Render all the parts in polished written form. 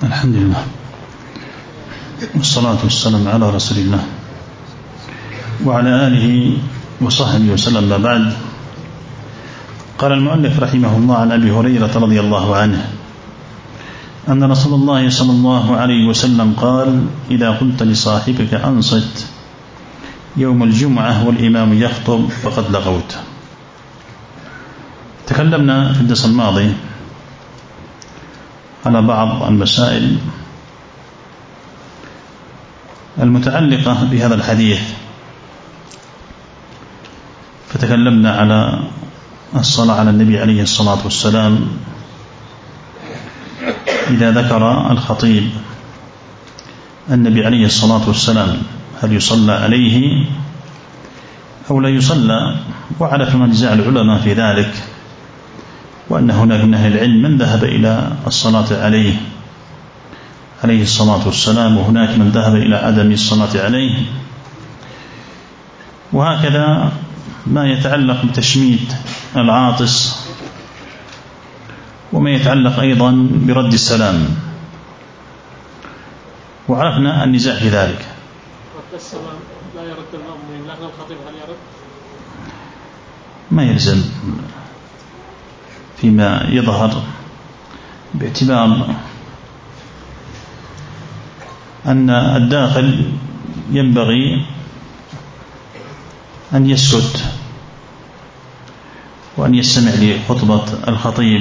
الحمد لله والصلاة والسلام على رسول الله وعلى آله وصحبه وسلم. ما بعد، قال المؤلف رحمه الله عن أبي هريرة رضي الله عنه أن رسول الله صلى الله عليه وسلم قال: إذا قلت لصاحبك أنصت يوم الجمعة والإمام يخطب فقد لغوت. تكلمنا في الدرس الماضي على بعض المسائل المتعلقة بهذا الحديث، فتكلمنا على الصلاة على النبي عليه الصلاة والسلام إذا ذكر الخطيب النبي عليه الصلاة والسلام هل يصلى عليه أو لا يصلى، وعرفنا نزاع العلماء في ذلك، وأن هناك من أهل العلم من ذهب إلى الصلاة عليه الصلاة والسلام، وهناك من ذهب إلى عدم الصلاة عليه. وهكذا ما يتعلق بتشميت العاطس، وما يتعلق أيضا برد السلام، وعرفنا النزاع في ذلك. رد السلام لا يرد المأمومين، لكن الخطيب هل يرد؟ ما يلزم فيما يظهر، باعتبار أن الداخل ينبغي أن يسكت وأن يستمع لخطبة الخطيب،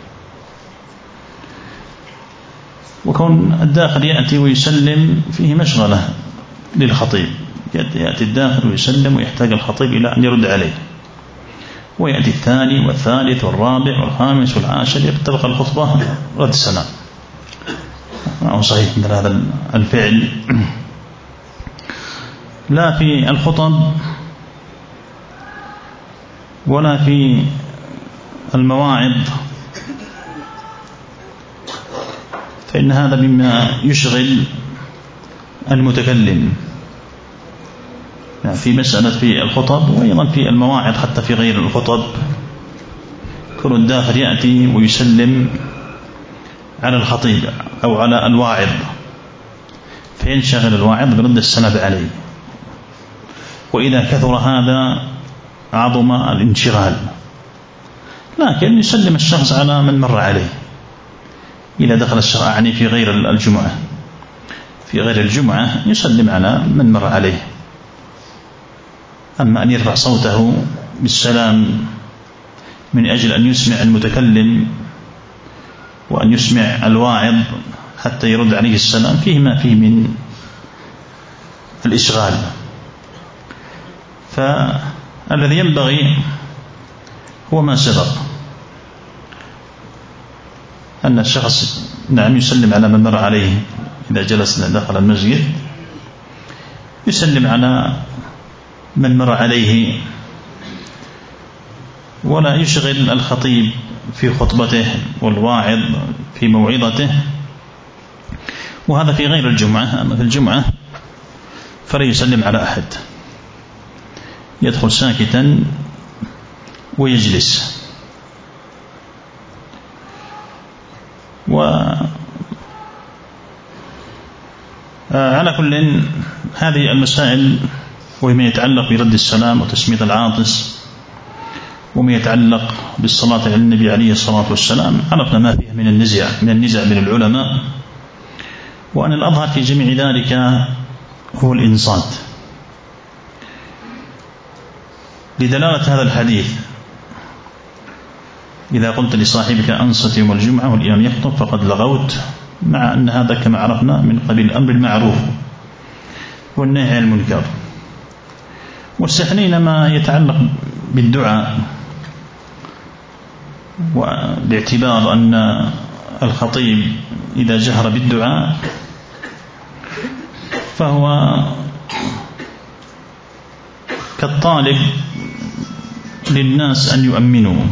وكون الداخل يأتي ويسلم فيه مشغلة للخطيب، يأتي الداخل ويسلم ويحتاج الخطيب إلى أن يرد عليه، ويأتي الثاني والثالث والرابع والخامس والعاشر، تبقى الخطبة رد السلام. ما هو صحيح من هذا الفعل، لا في الخطب ولا في المواعظ، فإن هذا مما يشغل المتكلم، يعني في مسألة في الخطب وأيضا في المواعظ، حتى في غير الخطب كل الداخل يأتي ويسلم على الخطيب أو على الواعظ، فينشغل الواعظ برد السلام عليه، وإذا كثر هذا عظم الانشغال. لكن يسلم الشخص على من مر عليه إذا دخل الشخص، يعني في غير الجمعة، في غير الجمعة يسلم على من مر عليه. أما أن يرفع صوته بالسلام من أجل أن يسمع المتكلم وأن يسمع الواعظ حتى يرد عليه السلام، فيه ما فيه من الإشغال. فالذي ينبغي هو ما سبق، أن الشخص نعم يسلم على من مر عليه، إذا جلس داخل المسجد يسلم على من مر عليه، ولا يشغل الخطيب في خطبته والواعظ في موعظته. وهذا في غير الجمعة. أما في الجمعة فلا يسلم على أحد، يدخل ساكتا ويجلس. على كل هذه المسائل وما يتعلق برد السلام وتسمية العاطس وما يتعلق بالصلاة على النبي عليه الصلاة والسلام، عرفنا ما فيه من النزاع بين العلماء، وأن الأظهر في جميع ذلك هو الإنصات، لدلالة هذا الحديث: إذا قلت لصاحبك أنصت يوم الجمعة والإمام يخطب فقد لغوت، مع أن هذا كما عرفنا من قبيل الأمر بالمعروف والنهي عن المنكر. واستثنينا ما يتعلق بالدعاء، باعتبار أن الخطيب إذا جهر بالدعاء فهو كالطالب للناس أن يؤمنوا،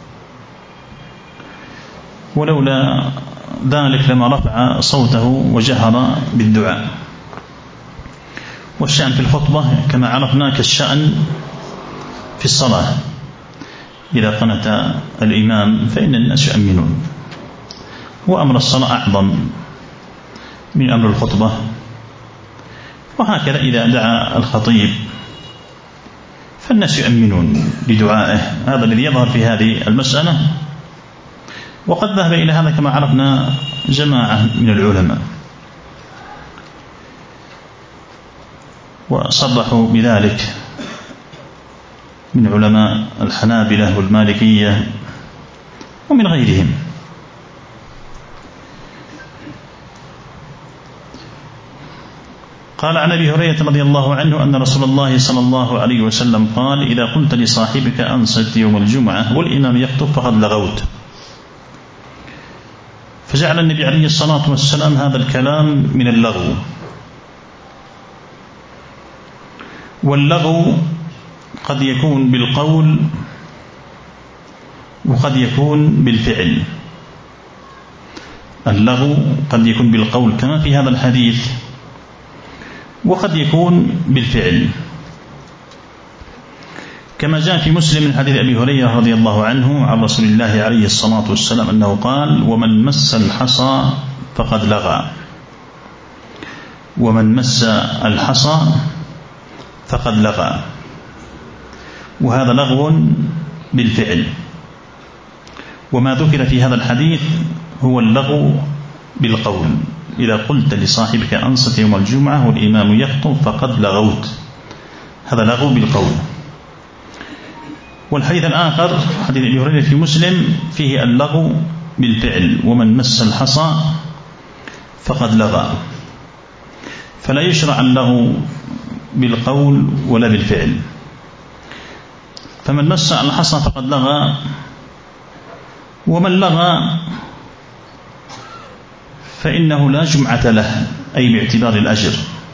ولولا ذلك لما رفع صوته وجهر بالدعاء. والشأن في الخطبة كما عرفنا كالشأن في الصلاة، إذا قنت الإمام فإن الناس يؤمنون، وأمر الصلاة أعظم من أمر الخطبة. وهكذا إذا دعا الخطيب فالناس يؤمنون بدعائه، هذا الذي يظهر في هذه المسألة. وقد ذهب إلى هذا كما عرفنا جماعة من العلماء، وصرحوا بذلك من علماء الحنابلة والمالكية ومن غيرهم. قال عن أبي هريرة رضي الله عنه أن رسول الله صلى الله عليه وسلم قال: إذا قلت لصاحبك أنصت يوم الجمعة والإمام يخطب فقد لغوت. فجعل النبي عليه الصلاة والسلام هذا الكلام من اللغو. واللغو قد يكون بالقول وقد يكون بالفعل. اللغو قد يكون بالقول كما في هذا الحديث، وقد يكون بالفعل كما جاء في مسلم من حديث أبي هريرة رضي الله عنه عن رسول الله عليه الصلاة والسلام أنه قال: ومن مس الحصى فقد لغى. ومن مس الحصى فقد لغى. وهذا لغو بالفعل. وما ذكر في هذا الحديث هو اللغو بالقول. إذا قلت لصاحبك أنصت يوم الجمعة والإمام يخطب فقد لغوت، هذا لغو بالقول. والحديث الآخر حديث أبي هريرة في مسلم فيه اللغو بالفعل: ومن مس الحصى فقد لغى. فلا يشرع اللغو بالقول ولا بالفعل. فمن مس الحصى فقد لغى، ومن لغى فإنه لا جمعة له، أي باعتبار الأجر،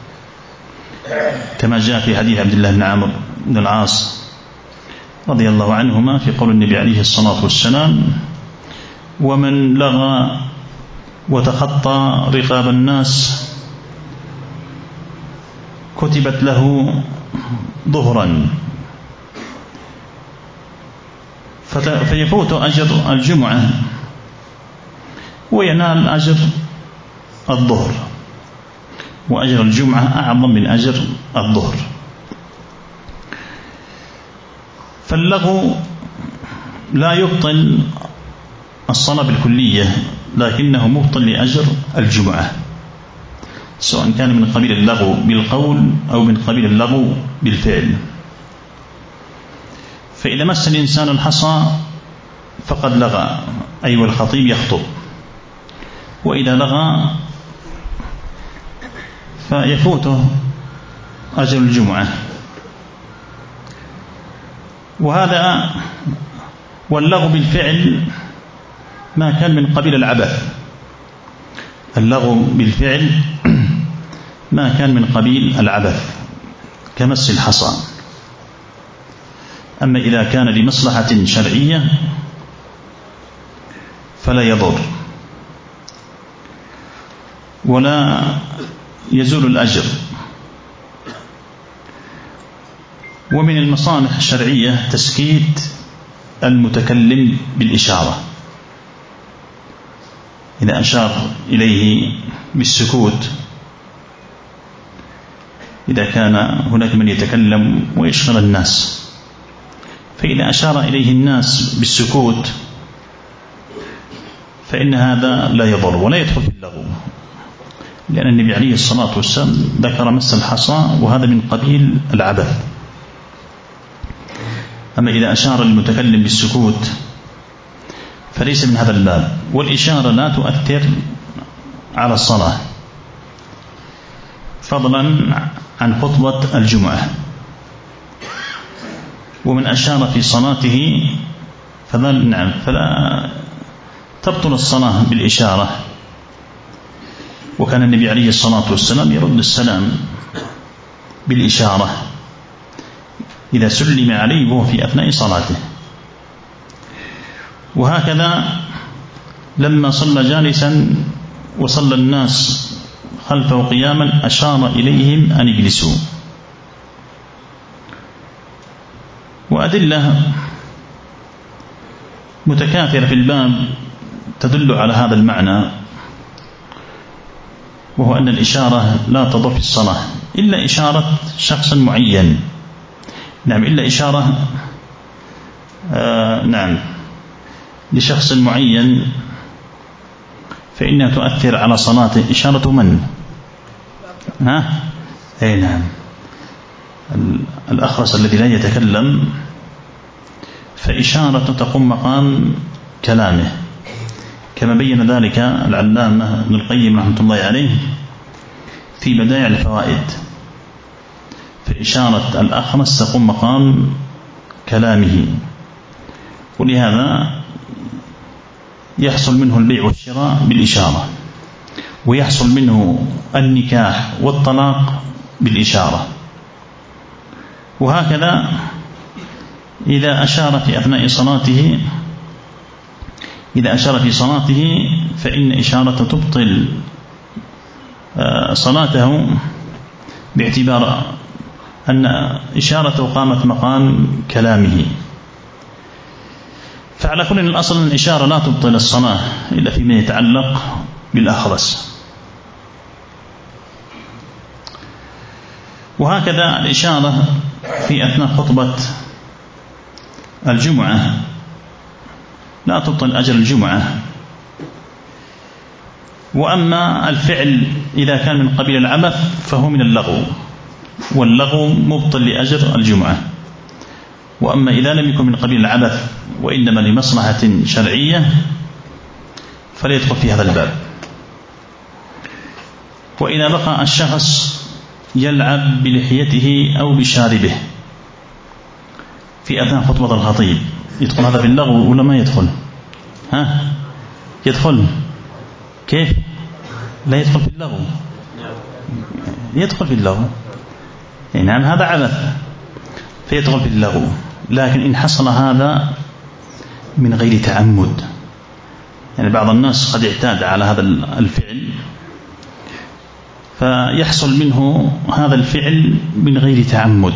كما جاء في حديث عبد الله بن عمرو بن العاص رضي الله عنهما في قول النبي عليه الصلاة والسلام: ومن لغى وتخطى رقاب الناس كتبت له ظهرا، فيفوت أجر الجمعة وينال أجر الظهر، وأجر الجمعة أعظم من أجر الظهر. فاللغو لا يبطل الصلاة بالكلية، لكنه مبطل لأجر الجمعة، سواء كان من قبيل اللغو بالقول أو من قبيل اللغو بالفعل. فإذا مس الإنسان الحصى فقد لغى، أي والخطيب يخطب. وإذا لغى فيفوته أجر الجمعة. وهذا واللغو بالفعل ما كان من قبيل العبث. اللغو بالفعل ما كان من قبيل العبث كمس الحصى. أما إذا كان لمصلحة شرعية فلا يضر ولا يزول الأجر. ومن المصالح الشرعية تسكيت المتكلم بالإشارة، إذا أشار إليه بالسكوت، إذا كان هناك من يتكلم ويشغل الناس، فإذا أشار إليه الناس بالسكوت فإن هذا لا يضر ولا يدخل في اللغو، لأن النبي عليه الصلاة والسلام ذكر مس الحصى وهذا من قبيل العبث. أما إذا أشار المتكلم بالسكوت فليس من هذا الباب. والإشارة لا تؤثر على الصلاة، فضلا عن خطبة الجمعة. ومن أشار في صلاته فلا تبطل الصلاة بالإشارة. وكان النبي عليه الصلاة والسلام يرد السلام بالإشارة إذا سلم عليه وهو في أثناء صلاته. وهكذا لما صلى جالسا وصلى الناس خلفه قياما أشار إليهم أن يجلسوا. وأدلة متكاثرة في الباب تدل على هذا المعنى. وهو أن الإشارة لا تضر في الصلاة إلا إشارة شخص معين. نعم، إلا إشارة نعم لشخص معين فإنها تؤثر على صلاته. إشارة من؟ أي نعم، الأخرس الذي لا يتكلم فإشارة تقوم مقام كلامه، كما بين ذلك العلامة ابن القيم رحمة الله عليه في بدائع الفوائد. فإشارة الأخرس تقوم مقام كلامه، ولهذا يحصل منه البيع والشراء بالإشارة، ويحصل منه النكاح والطلاق بالإشارة. وهكذا إذا أشار في أثناء صلاته، إذا أشار في صلاته فإن إشارة تبطل صلاته باعتبار أن إشارته قامت مقام كلامه. فعلى كل الأصل الإشارة لا تبطل الصلاة إلا فيما يتعلق بالأخرس. وهكذا الإشارة في أثناء خطبة الجمعة لا تبطل أجر الجمعة. وأما الفعل إذا كان من قبيل العبث فهو من اللغو، واللغو مبطل لأجر الجمعة. وأما إذا لم يكن من قبيل العبث وإنما لمصلحة شرعية فليدخل في هذا الباب. وإذا بقى الشخص يلعب بلحيته أو بشاربه في أثناء خطبة الخطيب، يدخل هذا في اللغو ولا ما يدخل؟ يدخل. كيف؟ لا يدخل في اللغو، يدخل في اللغو. نعم، هذا عبث فيدخل في اللغو. لكن إن حصل هذا من غير تعمد، يعني بعض الناس قد اعتاد على هذا الفعل فيحصل منه هذا الفعل من غير تعمد،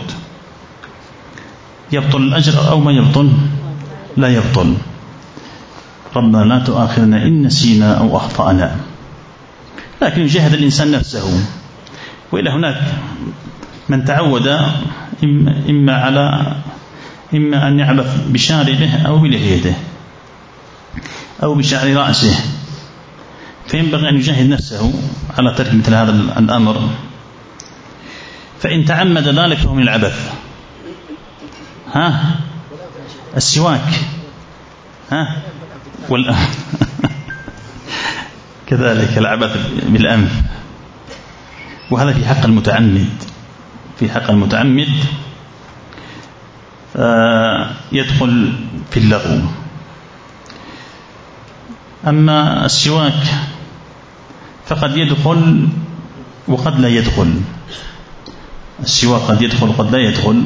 يبطل الأجر أو ما يبطل؟ لا يبطل. ربنا لا تؤاخذنا إن نسينا أو أخطأنا. لكن يجاهد الإنسان نفسه. وإلى هناك من تعود إما أن يعبث بشاربه أو بلحيته أو بشعر رأسه، فينبغي أن يجاهد نفسه على ترك مثل هذا الأمر. فإن تعمد ذلك فهو من العبث. السواك كذلك العبث بالأنف، وهذا في حق المتعمد. في حق المتعمد يدخل في اللغو. أما السواك فقد يدخل وقد لا يدخل. السواك قد يدخل وقد لا يدخل.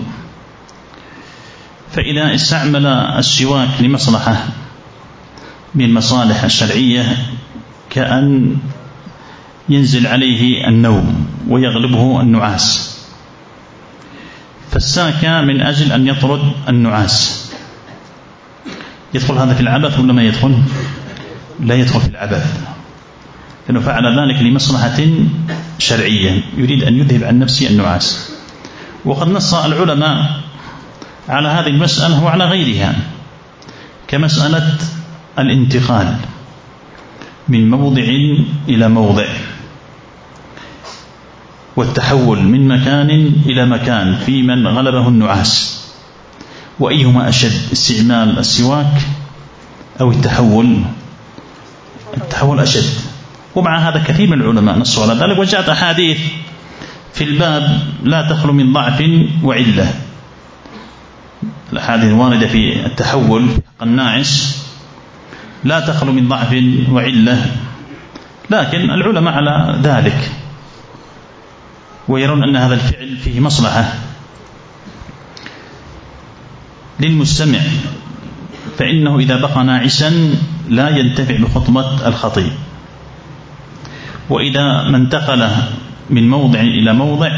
فإذا استعمل السواك لمصلحة من المصالح الشرعية كأن ينزل عليه النوم ويغلبه النعاس، فالساك من أجل أن يطرد النعاس، يدخل هذا في العبث ولا ما يدخل؟ لا يدخل في العبث، لأنه فعل ذلك لمصلحة شرعية يريد أن يذهب عن نفسه النعاس. وقد نص العلماء على هذه المسألة وعلى غيرها، كمسألة الانتقال من موضع إلى موضع، والتحول من مكان إلى مكان في من غلبه النعاس، وأيهما أشد، استعمال السواك أو التحول أشد. ومع هذا كثير من العلماء نصوا على ذلك، وجاءت أحاديث في الباب لا تخلو من ضعف وعلة. الأحاديث الواردة في التحول الناعس لا تخلو من ضعف وعلة، لكن العلماء على ذلك ويرون أن هذا الفعل فيه مصلحة للمستمع، فإنه إذا بقى ناعسا لا ينتفع بخطبة الخطيب. وإذا ما انتقل من موضع إلى موضع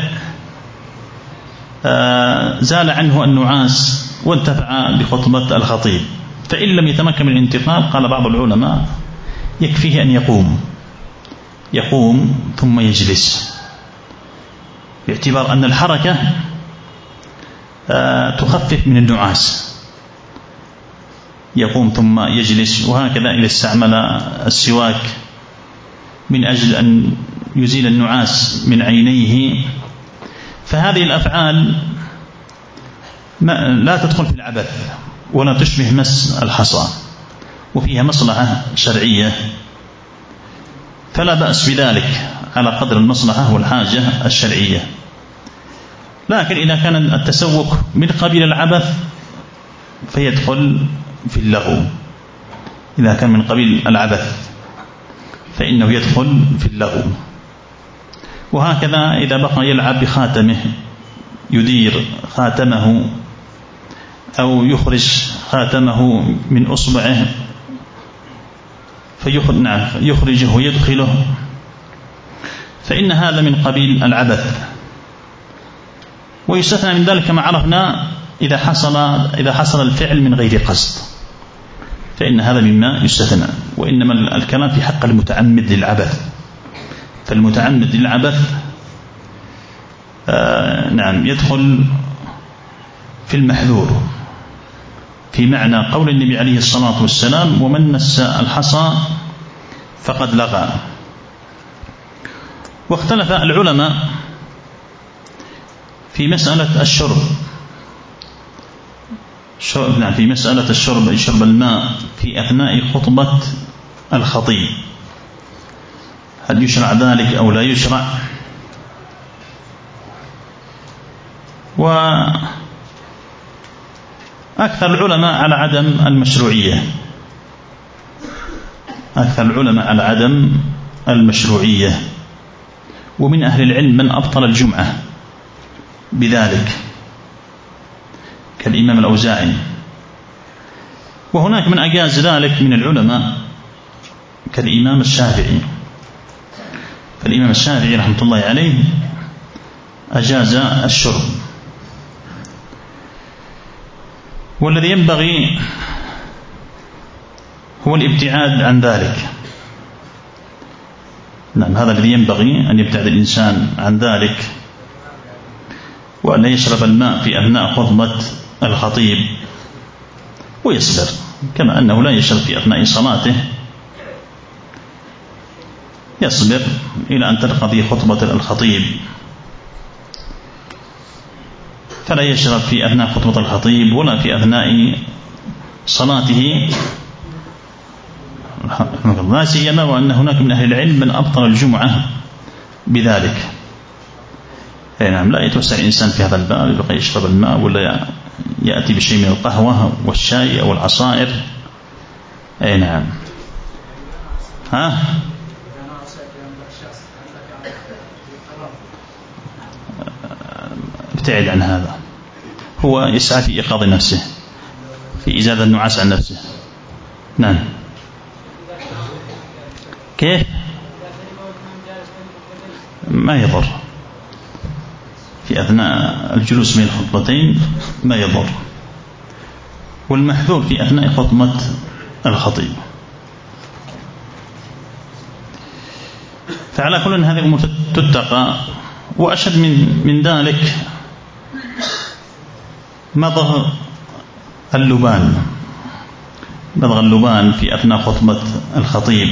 زال عنه النعاس وانتفع بخطبة الخطيب. فإن لم يتمكن من الانتقال قال بعض العلماء يكفيه أن يقوم، يقوم ثم يجلس، باعتبار أن الحركة تخفف من النعاس، يقوم ثم يجلس. وهكذا إذا استعمل السواك من أجل أن يزيل النعاس من عينيه، فهذه الأفعال لا تدخل في العبث ولا تشبه مس الحصى، وفيها مصلحة شرعية، فلا بأس بذلك على قدر المصلحة والحاجة الشرعية. لكن إذا كان التسوق من قبيل العبث فيدخل في اللغو، إذا كان من قبيل العبث فإنه يدخل في اللغو. وهكذا إذا بقى يلعب بخاتمه، يدير خاتمه أو يخرج خاتمه من أصبعه يخرجه ويدخله، فإن هذا من قبيل العبث. ويستثنى من ذلك كما عرفنا إذا حصل الفعل من غير قصد، فإن هذا مما يستثنى. وإنما الكلام في حق المتعمد للعبث، فالمتعمد للعبث يدخل في المحذور، في معنى قول النبي عليه الصلاة والسلام: ومن مس الحصى فقد لغى. واختلف العلماء في مسألة الشرب، في مسألة شرب الماء في أثناء خطبة الخطيب، هل يشرع ذلك أو لا يشرع؟ وأكثر العلماء على عدم المشروعية، أكثر العلماء على عدم المشروعية. ومن أهل العلم من أبطل الجمعة بذلك كالإمام الأوزاعي، وهناك من أجاز ذلك من العلماء كالإمام الشافعي. فالإمام الشافعي رحمة الله عليه أجاز الشرب. والذي ينبغي هو الابتعاد عن ذلك. هذا الذي ينبغي أن يبتعد الإنسان عن ذلك، وأن يشرب الماء في أثناء خطبة الخطيب ويصبر، كما أنه لا يشرب في أثناء صلاته، يصبر إلى أن تنقضي خطبة الخطيب، فلا يشرب في أثناء خطبة الخطيب ولا في أثناء صلاته، لا سيما وأن هناك من أهل العلم من أبطل الجمعة بذلك. لا يتوسع الإنسان في هذا الباب، يبقى يشرب الماء ولا يأتي بشيء من القهوة والشاي أو العصائر. نعم. ابتعد عن هذا، هو يسعى في إيقاظ نفسه، في إزالة النعاس عن نفسه. نعم. كيف؟ ما يضر في أثناء الجلوس بين الخطبتين، ما يضر. والمحذور في أثناء خطبة الخطيب. فعلى كل هذه الأمور تتقى. وأشد من ذلك مضغ اللبان في أثناء خطبة الخطيب،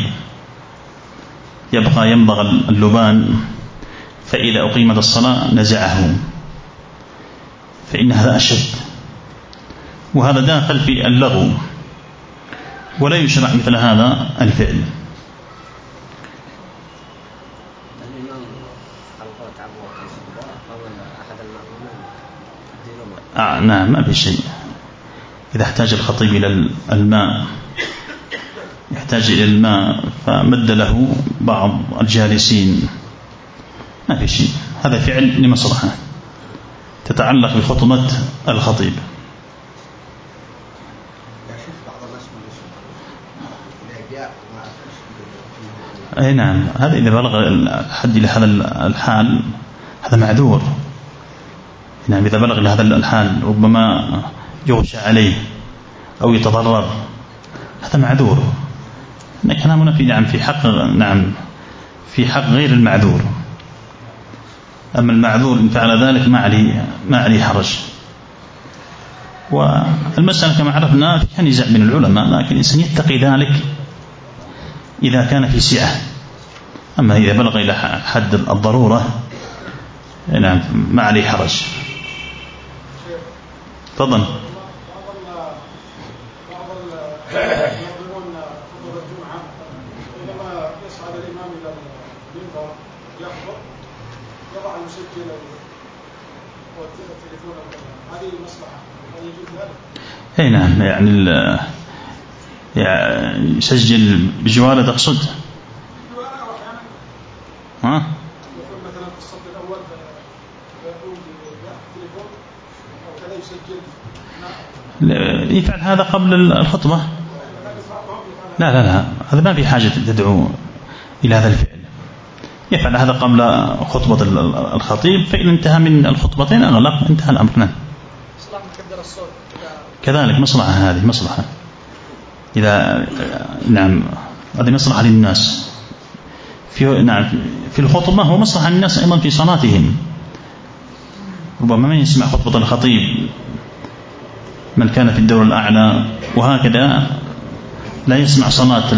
يبقى يمضغ اللبان، فإذا أقيمت الصلاة نزعه، فإن هذا أشد، وهذا داخل في اللغو، ولا يشرع مثل هذا الفعل. نعم، ما في شيء. إذا احتاج الخطيب إلى الماء، يحتاج إلى الماء فمد له بعض الجالسين، ما في شيء، هذا فعل لمصلحة تتعلق بخطبة الخطيب. نعم، هذا إذا بلغ الحد إلى هذا الحال هذا معذور. نعم، إذا بلغ لهذا الحال ربما يغشى عليه أو يتضرر، هذا معذور. كلامنا في حق في حق غير المعذور. أما المعذور إن فعل ذلك ما عليه حرج. والمسألة كما عرفنا فيها نزاع بين العلماء، لكن الإنسان يتقي ذلك إذا كان في سعة. أما إذا بلغ إلى حد الضرورة نعم ما عليه حرج. تفضل. بعض يحضرون خطبة الجمعة حينما يصعد الإمام إلى المنبر يخطب يضع المسجل والتليفون هذه مصلحة، هل يجوز ذلك؟ أي نعم، يعني يسجل بجواره تقصد؟ ها؟ يقول مثلا في الصف الأول يقول بالتليفون أو كذا يسجل. يفعل هذا قبل الخطبة؟ لا هذا ما في حاجة تدعو إلى هذا الفعل. يفعل هذا قبل خطبة الخطيب، فإن انتهى من الخطبتين أغلق انتهى الأمر. نعم. كذلك مصلحة، هذه مصلحة إذا نعم هذه مصلحة للناس في الخطبة، هو مصلحة للناس أيضا في صلاتهم. ربما ما يسمع خطبة الخطيب من كان في الدور الأعلى، وهكذا لا يسمع صلاة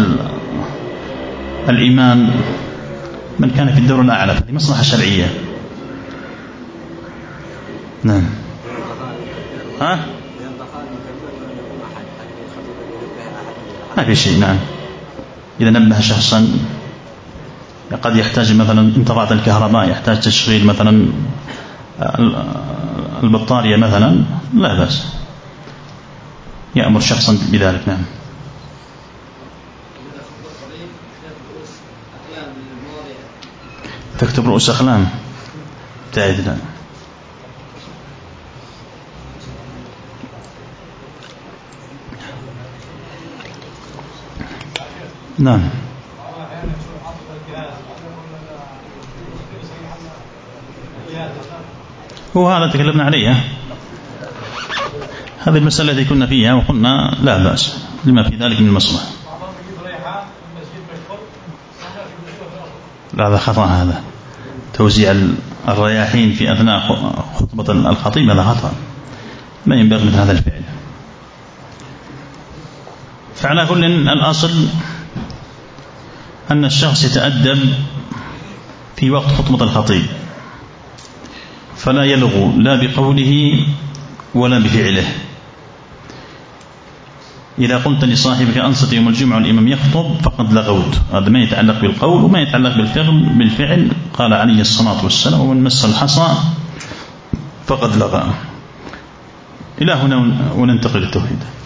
الإمام من كان في الدور الأعلى، فهذه مصلحة شرعية. نعم. ها؟ ما في شيء. نعم، إذا نبه شخصا قد يحتاج مثلا انقطاع الكهرباء، يحتاج تشغيل مثلا البطارية مثلا، لا بأس يأمر شخصا بذلك. نعم. تكتب رؤوس أقلام تعيد. نعم. هو هذا تكلمنا عليه، هذه المسألة التي كنا فيها وقلنا لا بأس لما في ذلك من المصلحة. لا هذا خطأ، هذا توزيع الرياحين في أثناء خطبة الخطيب هذا خطأ، ما ينبغي مثل هذا الفعل. فعلى كل الأصل أن الشخص يتأدب في وقت خطبة الخطيب، فلا يلغو لا بقوله ولا بفعله. إذا قلت لصاحبك أنصت يوم الجمعة والإمام يخطب فقد لغوت، هذا ما يتعلق بالقول وما يتعلق بالفعل. قال عليه الصلاة والسلام: ومن مس الحصى فقد لغى. إلى هنا وننتقل للتوحيد.